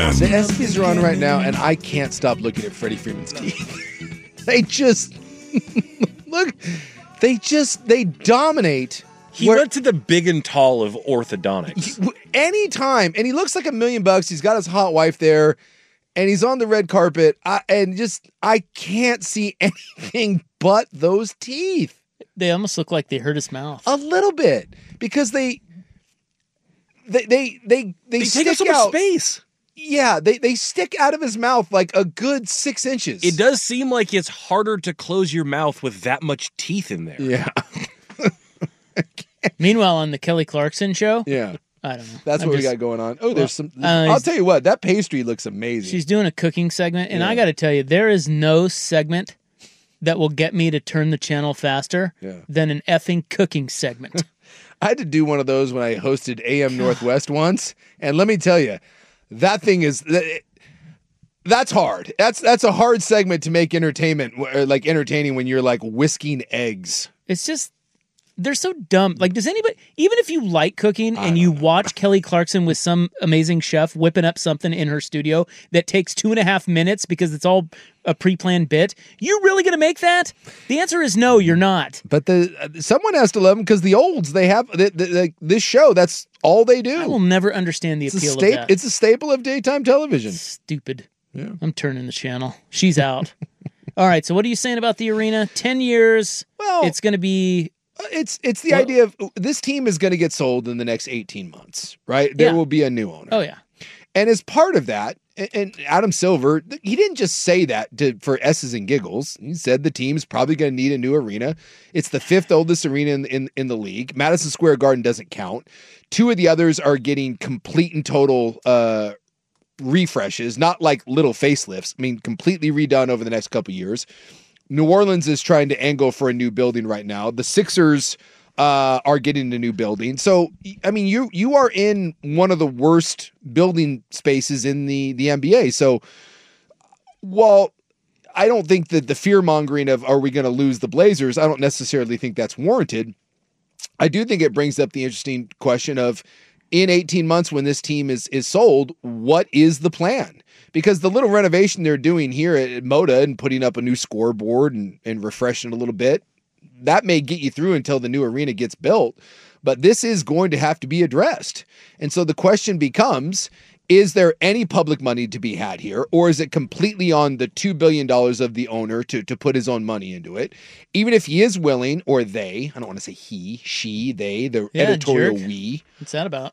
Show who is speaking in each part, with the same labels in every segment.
Speaker 1: ESPN.
Speaker 2: The ESPYs are on right now, and I can't stop looking at Freddie Freeman's teeth. They just look. They dominate.
Speaker 3: He went to the big and tall of orthodontics.
Speaker 2: Anytime, and he looks like $1 million. He's got his hot wife there, and he's on the red carpet. I can't see anything but those teeth.
Speaker 4: They almost look like they hurt his mouth
Speaker 2: a little bit because they
Speaker 3: take up so much space.
Speaker 2: Yeah, they stick out of his mouth like a good 6 inches.
Speaker 3: It does seem like it's harder to close your mouth with that much teeth in there.
Speaker 2: Yeah.
Speaker 4: Meanwhile, on the Kelly Clarkson show,
Speaker 2: yeah,
Speaker 4: I don't know.
Speaker 2: That's what we got going on. Oh, there's some. I'll tell you what, that pastry looks amazing.
Speaker 4: She's doing a cooking segment, and I got to tell you, there is no segment that will get me to turn the channel faster than an effing cooking segment.
Speaker 2: I had to do one of those when I hosted AM Northwest once, and let me tell you, that thing is. That's hard. That's a hard segment to make entertainment, like entertaining when you're like whisking eggs.
Speaker 4: It's just. They're so dumb. Like, does anybody, even if you like cooking and you watch Kelly Clarkson with some amazing chef whipping up something in her studio that takes 2.5 minutes because it's all a pre-planned bit, you really going to make that? The answer is no, you're not.
Speaker 2: But someone has to love them because the olds, they have this show. That's all they do.
Speaker 4: I will never understand the appeal of that.
Speaker 2: It's a staple of daytime television.
Speaker 4: Stupid.
Speaker 2: Yeah.
Speaker 4: I'm turning the channel. She's out. All right, so what are you saying about the arena? 10 years. Well, it's going to be...
Speaker 2: It's the idea of this team is going to get sold in the next 18 months, right? There will be a new owner.
Speaker 4: Oh, yeah.
Speaker 2: And as part of that, and Adam Silver, he didn't just say that for S's and giggles. He said the team's probably going to need a new arena. It's the 5th oldest arena in the league. Madison Square Garden doesn't count. 2 of the others are getting complete and total refreshes, not like little facelifts. I mean, completely redone over the next couple years. New Orleans is trying to angle for a new building right now. The Sixers are getting a new building. So, I mean, you are in one of the worst building spaces in the NBA. So, while I don't think that the fear-mongering of are we going to lose the Blazers, I don't necessarily think that's warranted. I do think it brings up the interesting question of, in 18 months when this team is sold, what is the plan? Because the little renovation they're doing here at Moda and putting up a new scoreboard and refreshing a little bit, that may get you through until the new arena gets built. But this is going to have to be addressed. And so the question becomes, is there any public money to be had here? Or is it completely on the $2 billion of the owner to put his own money into it? Even if he is willing, or they, I don't want to say he, she, they, the editorial
Speaker 4: jerk.
Speaker 2: we.
Speaker 4: What's that about?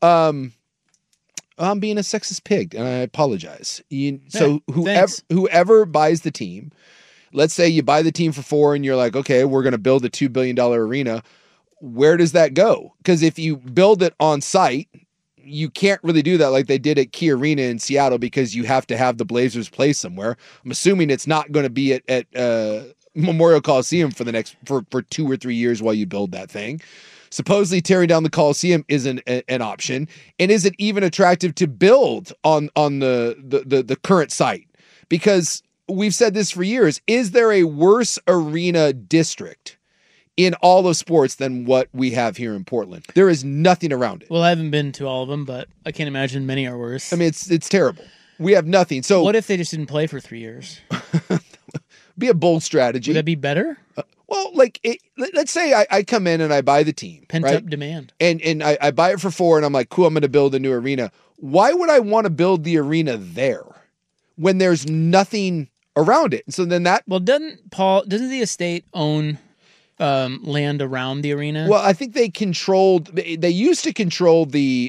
Speaker 2: I'm being a sexist pig, and I apologize.
Speaker 4: So
Speaker 2: whoever buys the team, let's say you buy the team for $4 billion and you're like, okay, we're going to build a $2 billion arena. Where does that go? Because if you build it on site, you can't really do that like they did at Key Arena in Seattle because you have to have the Blazers play somewhere. I'm assuming it's not going to be at Memorial Coliseum for 2 or 3 years while you build that thing. Supposedly tearing down the Coliseum isn't an option. And is it even attractive to build on the current site? Because we've said this for years. Is there a worse arena district in all of sports than what we have here in Portland? There is nothing around it.
Speaker 4: Well, I haven't been to all of them, but I can't imagine many are worse.
Speaker 2: I mean, it's terrible. We have nothing. So
Speaker 4: what if they just didn't play for 3 years?
Speaker 2: Be a bold strategy.
Speaker 4: Would that be better?
Speaker 2: Well, let's say I come in and I buy the team.
Speaker 4: Pent-up demand.
Speaker 2: And I buy it for $4 and I'm like, cool, I'm going to build a new arena. Why would I want to build the arena there when there's nothing around it? So then that...
Speaker 4: Well, doesn't the estate own land around the arena?
Speaker 2: Well, I think they used to control the,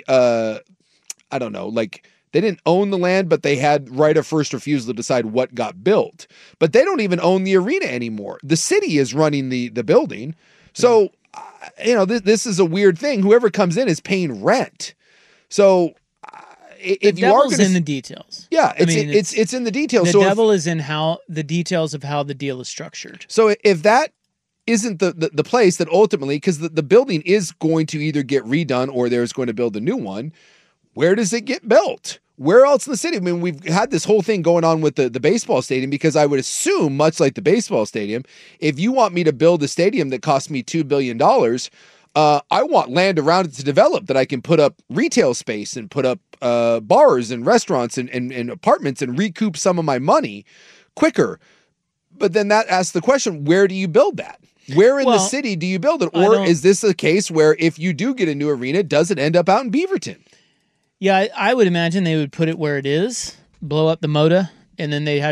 Speaker 2: I don't know, like... They didn't own the land, but they had right of first refusal to decide what got built. But they don't even own the arena anymore. The city is running the building. So, this is a weird thing. Whoever comes in is paying rent. So, if you are going
Speaker 4: in the details.
Speaker 2: Yeah, it's in the details.
Speaker 4: The devil is in the details of how the deal is structured.
Speaker 2: So if that isn't the place that ultimately, because the building is going to either get redone or there's going to build a new one, where does it get built? Where else in the city? I mean, we've had this whole thing going on with the baseball stadium, because I would assume, much like the baseball stadium, if you want me to build a stadium that costs me $2 billion, I want land around it to develop that I can put up retail space and put up bars and restaurants and apartments and recoup some of my money quicker. But then that asks the question, where do you build that? Where in the city do you build it? Or is this a case where if you do get a new arena, does it end up out in Beaverton?
Speaker 4: Yeah, I would imagine they would put it where it is, blow up the Moda, and then there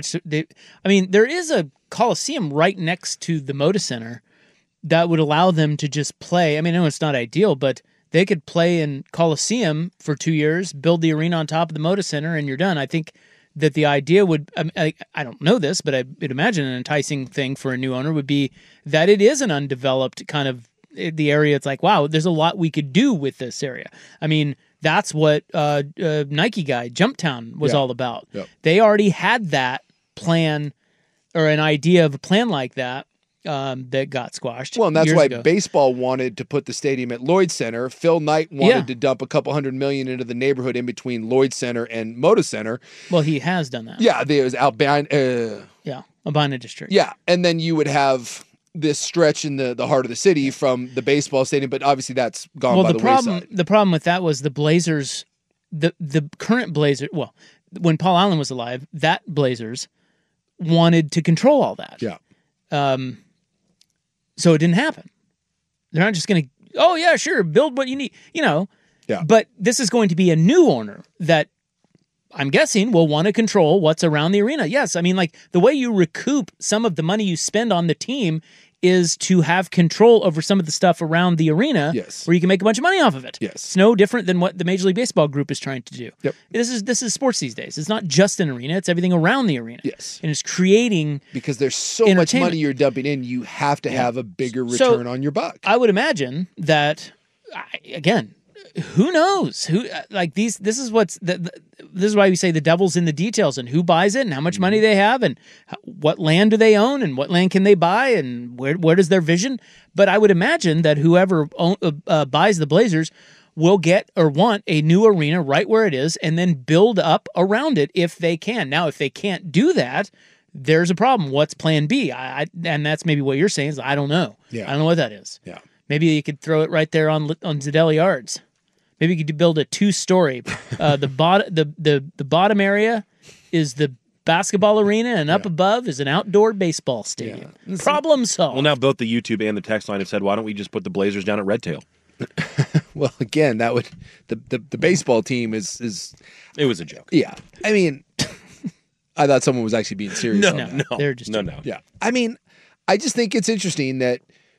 Speaker 4: is a Coliseum right next to the Moda Center that would allow them to just play. I mean, I know it's not ideal, but they could play in Coliseum for 2 years, build the arena on top of the Moda Center, and you're done. I think that the idea would, I don't know this, but I would imagine an enticing thing for a new owner would be that it is an undeveloped kind of the area. It's like, wow, there's a lot we could do with this area. I mean, that's what Nike guy, Jumptown, was all about. Yep. They already had that plan or an idea of a plan like that that got squashed.
Speaker 2: Well, and that's why
Speaker 4: ago.
Speaker 2: baseball wanted to put the stadium at Lloyd Center. Phil Knight wanted to dump a couple $100 million into the neighborhood in between Lloyd Center and Moda Center.
Speaker 4: Well, he has done that.
Speaker 2: Yeah, there was Albina.
Speaker 4: Albina District.
Speaker 2: Yeah, and then you would have this stretch in the heart of the city from the baseball stadium, but obviously that's gone by the wayside.
Speaker 4: The problem with that was the Blazers, the current Blazers, well, when Paul Allen was alive, that Blazers wanted to control all that.
Speaker 2: Yeah.
Speaker 4: So it didn't happen. They're not just going to, build what you need, Yeah. But this is going to be a new owner that I'm guessing will want to control what's around the arena. Yes, I mean, like the way you recoup some of the money you spend on the team is to have control over some of the stuff around the arena where you can make a bunch of money off of it.
Speaker 2: Yes.
Speaker 4: It's no different than what the Major League Baseball group is trying to do.
Speaker 2: Yep.
Speaker 4: This is sports these days. It's not just an arena, it's everything around the arena.
Speaker 2: Yes.
Speaker 4: And it's creating
Speaker 2: because there's so much money you're dumping in, you have to have a bigger return on your buck.
Speaker 4: I would imagine that again, who knows? This is why we say the devil's in the details and who buys it and how much money they have and what land do they own and what land can they buy and where does their vision. But I would imagine that whoever buys the Blazers will get or want a new arena right where it is and then build up around it if they can. Now, if they can't do that, there's a problem. What's plan B? And that's maybe what you're saying is I don't know.
Speaker 2: Yeah.
Speaker 4: I don't know what that is.
Speaker 2: Yeah.
Speaker 4: Maybe you could throw it right there on Zadell Yards. Maybe you could build a 2-story. The bottom area is the basketball arena, and up above is an outdoor baseball stadium. Yeah. Problem solved.
Speaker 3: Well, now both the YouTube and the text line have said, "Why don't we just put the Blazers down at Red Tail?"
Speaker 2: Well, again, that would the baseball team is.
Speaker 3: It was a joke.
Speaker 2: Yeah, I mean, I thought someone was actually being serious.
Speaker 3: No,
Speaker 4: they're just
Speaker 3: no.
Speaker 2: Yeah, I mean, I just think it's interesting that.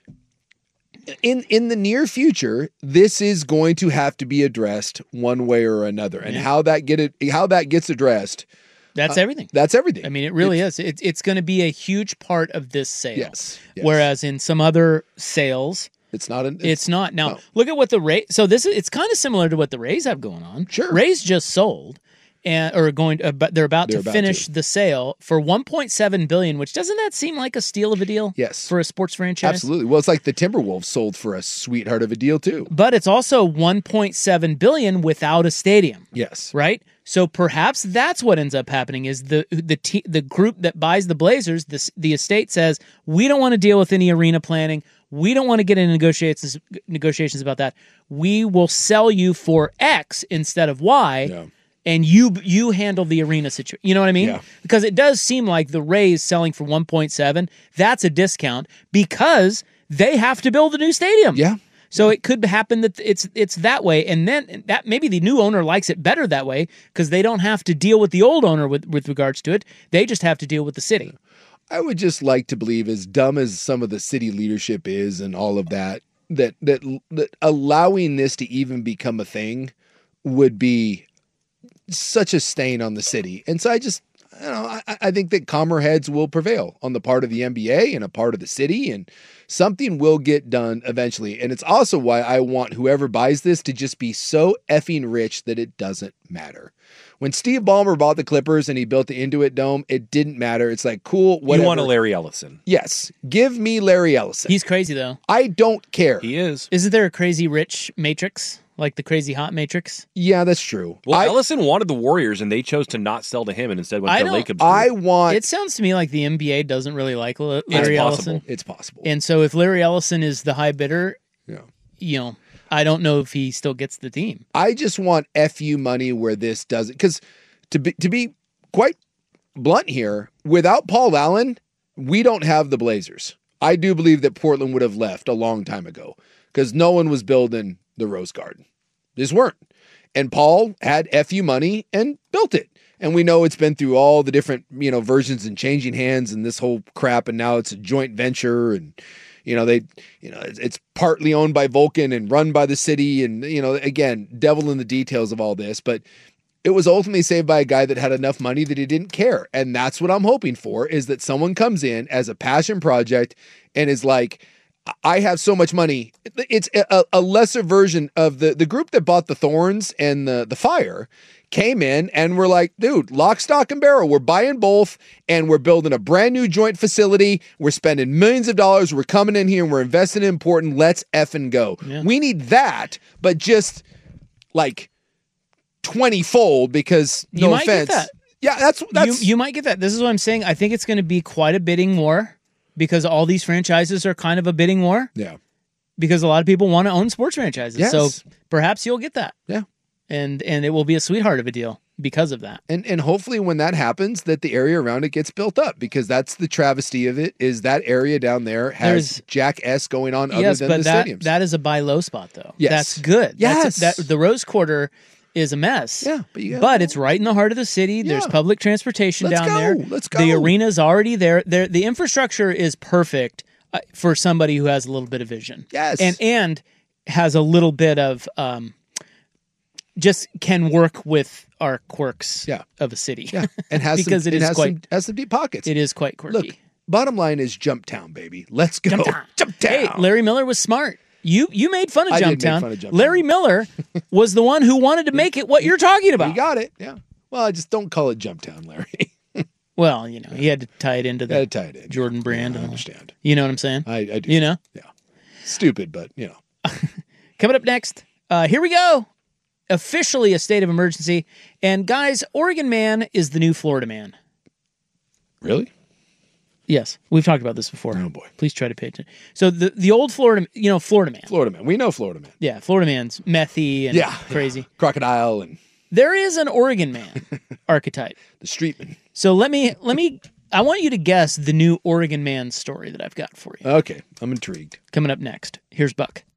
Speaker 2: In the near future, this is going to have to be addressed one way or another, and how that gets addressed.
Speaker 4: That's everything.
Speaker 2: That's everything.
Speaker 4: I mean, it really is. It's going to be a huge part of this sale.
Speaker 2: Yes.
Speaker 4: Whereas in some other sales,
Speaker 2: it's not.
Speaker 4: It's not. Now, look at what the Rays. So it's kind of similar to what the Rays have going on.
Speaker 2: Sure.
Speaker 4: Rays just sold. But they're about to finish the sale for $1.7 billion, which doesn't that seem like a steal of a deal?
Speaker 2: Yes,
Speaker 4: for a sports franchise.
Speaker 2: Absolutely. Well, it's like the Timberwolves sold for a sweetheart of a deal too.
Speaker 4: But it's also $1.7 billion without a stadium.
Speaker 2: Yes,
Speaker 4: right. So perhaps that's what ends up happening is the group that buys the Blazers, the estate says we don't want to deal with any arena planning. We don't want to get into negotiations about that. We will sell you for X instead of Y.
Speaker 2: Yeah.
Speaker 4: And you handle the arena situation. You know what I mean?
Speaker 2: Yeah.
Speaker 4: Because it does seem like the Rays selling for 1.7, that's a discount because they have to build a new stadium.
Speaker 2: Yeah.
Speaker 4: So it could happen that it's that way, and then that maybe the new owner likes it better that way because they don't have to deal with the old owner with regards to it. They just have to deal with the city.
Speaker 2: I would just like to believe, as dumb as some of the city leadership is and all of that allowing this to even become a thing would be such a stain on the city. And so I think that calmer heads will prevail on the part of the NBA and a part of the city, and something will get done eventually. And it's also why I want whoever buys this to just be so effing rich that it doesn't matter. When Steve Ballmer bought the Clippers and he built the Intuit Dome, it didn't matter. It's like, cool, whatever.
Speaker 3: You want a Larry Ellison.
Speaker 2: Yes. Give me Larry Ellison.
Speaker 4: He's crazy, though.
Speaker 2: I don't care.
Speaker 3: He is.
Speaker 4: Isn't there a crazy rich Matrix? Like the crazy hot Matrix?
Speaker 2: Yeah, that's true.
Speaker 3: Well, Ellison wanted the Warriors, and they chose to not sell to him and instead went to Lacob's.
Speaker 4: It sounds to me like the NBA doesn't really like Larry Ellison.
Speaker 2: It's possible.
Speaker 4: And so if Larry Ellison is the high bidder, I don't know if he still gets the team.
Speaker 2: I just want FU money where this doesn't, because to be quite blunt here, without Paul Allen, we don't have the Blazers. I do believe that Portland would have left a long time ago because no one was building the Rose Garden. Just weren't. And Paul had FU money and built it. And we know it's been through all the different, versions and changing hands and this whole crap. And now it's a joint venture and, it's partly owned by Vulcan and run by the city. And, again, devil in the details of all this. But it was ultimately saved by a guy that had enough money that he didn't care. And that's what I'm hoping for, is that someone comes in as a passion project and is like, I have so much money. It's a lesser version of the group that bought the Thorns and the Fire came in and we're like, dude, lock, stock, and barrel. We're buying both and we're building a brand new joint facility. We're spending millions of dollars. We're coming in here and we're investing in Portland. Let's effing go. Yeah. We need that, but just like 20-fold, because no offense. Yeah, that's
Speaker 4: you might get that. This is what I'm saying. I think it's going to be quite a bidding war because all these franchises are kind of a bidding war.
Speaker 2: Yeah.
Speaker 4: Because a lot of people want to own sports franchises.
Speaker 2: Yes.
Speaker 4: So perhaps you'll get that.
Speaker 2: Yeah.
Speaker 4: And it will be a sweetheart of a deal because of that.
Speaker 2: And hopefully when that happens, that the area around it gets built up, because that's the travesty of it, is that area down there has Jack S going on other than the stadiums.
Speaker 4: That is a buy low spot though.
Speaker 2: Yes.
Speaker 4: That's good.
Speaker 2: Yes.
Speaker 4: The Rose Quarter is a mess.
Speaker 2: Yeah.
Speaker 4: But it's right in the heart of the city. Yeah. There's public transportation down there.
Speaker 2: Let's go.
Speaker 4: The arena's already there. The infrastructure is perfect for somebody who has a little bit of vision.
Speaker 2: Yes.
Speaker 4: And has a little bit of just can work with our quirks of a city.
Speaker 2: Yeah. And has
Speaker 4: because
Speaker 2: has some deep pockets.
Speaker 4: It is quite quirky.
Speaker 2: Look, bottom line is Jumptown, baby. Let's go. Jumptown.
Speaker 4: Hey, Larry Miller was smart. You made fun of Jumptown.
Speaker 2: Fun of Jumptown.
Speaker 4: Larry Miller was the one who wanted to make it what you're talking about.
Speaker 2: You got it. Yeah. Well, I just don't call it Jumptown, Larry.
Speaker 4: Well, he had to tie it into the Jordan brand.
Speaker 2: Yeah, I understand.
Speaker 4: You know what I'm saying?
Speaker 2: I do.
Speaker 4: Yeah.
Speaker 2: Stupid, but
Speaker 4: Coming up next, here we go. Officially a state of emergency. And guys, Oregon man is the new Florida man.
Speaker 2: Really?
Speaker 4: Yes. We've talked about this before.
Speaker 2: Oh, boy.
Speaker 4: Please try to pay attention. So the old Florida, Florida man.
Speaker 2: Florida man. We know Florida man.
Speaker 4: Yeah, Florida man's methy and crazy.
Speaker 2: Yeah. Crocodile and...
Speaker 4: There is an Oregon man archetype.
Speaker 2: The street man.
Speaker 4: So I want you to guess the new Oregon man story that I've got for you.
Speaker 2: Okay. I'm intrigued.
Speaker 4: Coming up next, here's Buck.